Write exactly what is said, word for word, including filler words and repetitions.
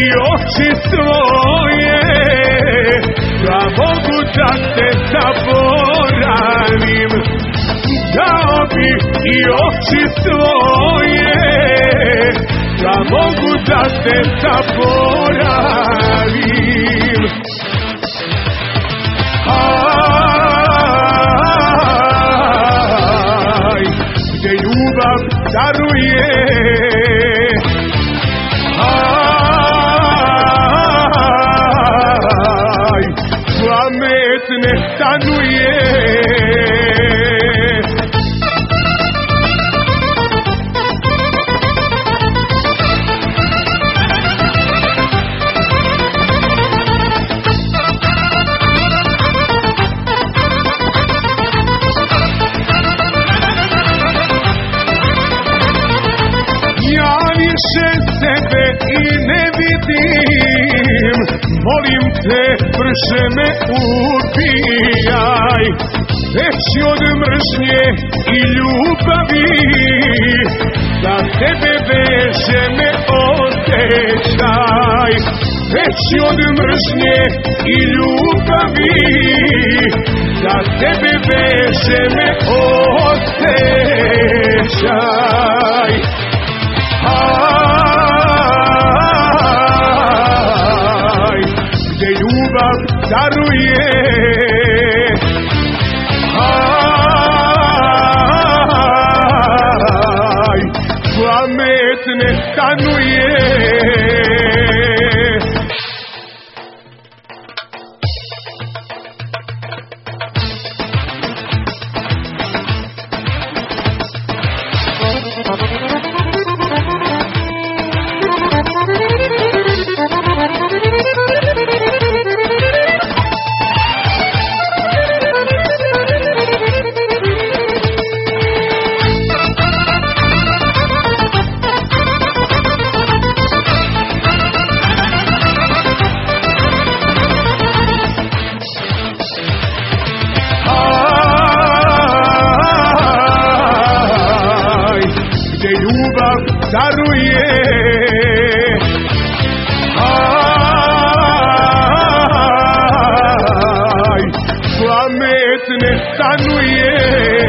oči svoje, da mogu da te zaboravim. Dao bi i oči svoje, da mogu da te zaboravim. Aj, gdje ljubav daruje, aj, pamet ne stanuje. Sebe i ne vidim, molim te, brže me ubijaj, već od mržnje i ljubavi, za tebe veže me osjećaj, već od mržnje i ljubavi, za tebe veže me osjećaj. Aj, gdje ljubav daruje, aj, pamet ne stanuje. Daruje, aj, pamet ne stanuje.